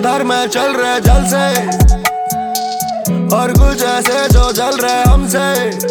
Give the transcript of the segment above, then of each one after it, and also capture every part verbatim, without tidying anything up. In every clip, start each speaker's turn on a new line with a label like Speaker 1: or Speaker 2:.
Speaker 1: जिधर में चल रहे जल से, और कुछ ऐसे जो जल रहे हमसे,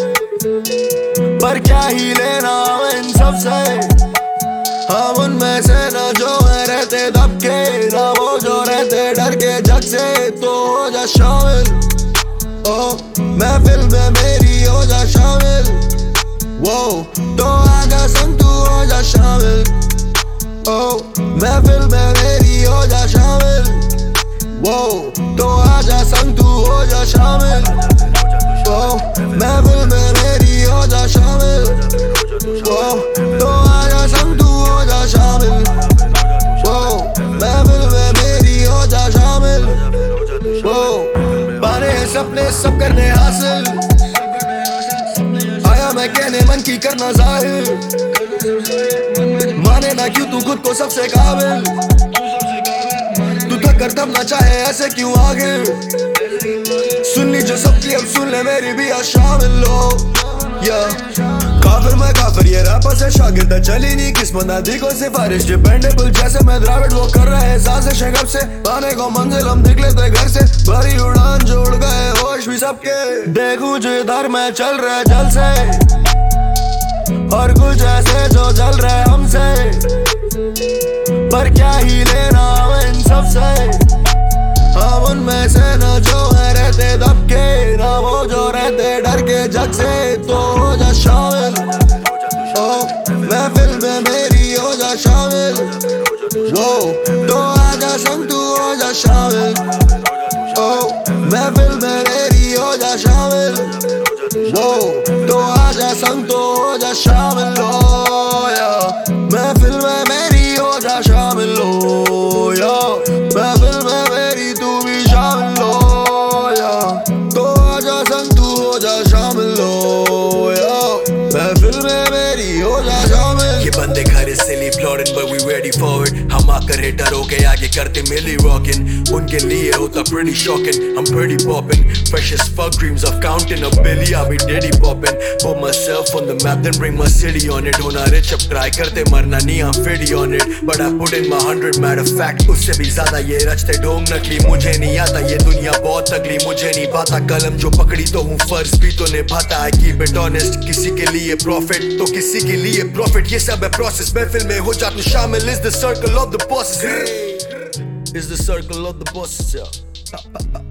Speaker 1: पर क्या ही लेना इन सब से। हम उनमें से न जो है रहते दबके, ना वो जो रहते डर के जग से। तो हो जा शामिल, ओ महफिल में मेरी हो जा शामिल, वो तो आजा संग तू हो जा शामिल। ओ महफिल में मेरी हो जा शामिल, वो तो आजा संग तू हो जा शामिल। ओ महफिल में मेरी हो जा शामिल, वो तो आजा संग तू हो जा शामिल। वो महफिल में मेरी हो जा शामिल, वो पाने हैं सपने सब करने हासिल, आया मैं कहने मन की करना जाहिर। माने ना क्यों तू खुद को सबसे काबिल, तू थक कर दम ना चाहे ऐसे क्यों आगे। सुननी जो सबकी अब सुन ले मेरी भी आज शामिल हो। या काफिर मैं काफिर ये रैपर से शागिर्द, चली नहीं किस्मत ना दी कोई सिफारिश। डिपेंडेबल जैसे मैं द्राविड वो कर रहे साजिश कब से, आने को मंजिल हम दिख लेते घर से। भरी उड़ान जोड़ गए होश भी सबके, देखूं जिधर मैं चल रहे जल से, और कुछ ऐसे जो जल रहे हमसे, पर क्या ही लेना इन सब से। हम उनमें से न जो है रहते दबके, ना वो जो रहते डर के जग से। तो हो जा शामिल, ओ महफिल में मेरी हो जा शामिल, वो तो आजा संग तू हो जा शामिल। ओ महफिल में मेरी हो जा शामिल, वो तो आजा संग तो हो जा शामिल। हो या महफिल में मेरी हो जा शामिल, हो या महफिल में मेरी तू भी शामिल हो। या तो आजा संग तू हो जा शामिल, हो या महफिल में मेरी हो जा शामिल।
Speaker 2: ये बंदे खरे silly plotting but we ready for it। हम आकर हिटर होके आगे करते मिली रॉकिंग, उनके लिए होता pretty shocking। I'm pretty poppin', fresh as fuck dreams of counting a billy, I'll be diddy poppin'। Put myself on the map then bring my city on it। होना rich अब try करते मरना नहीं, I'm fiddy on it but I put in my hundred। matter of fact उससे भी ज्यादा ये रचते ढोंग नकली। मुझे नहीं आता ये दुनिया बहुत अगली, मुझे नहीं पाता कलम जो पकड़ी तो हूँ फर्ज भी तो निभाता। I keep it honest, किसी के लिए प्रॉफिट तो किसी के लिए प्रॉफिट, ये सब है प्रोसेस। महफिल में हो जा तू शामिल, is the circle of the bosses, is the circle of the bosses, yeah।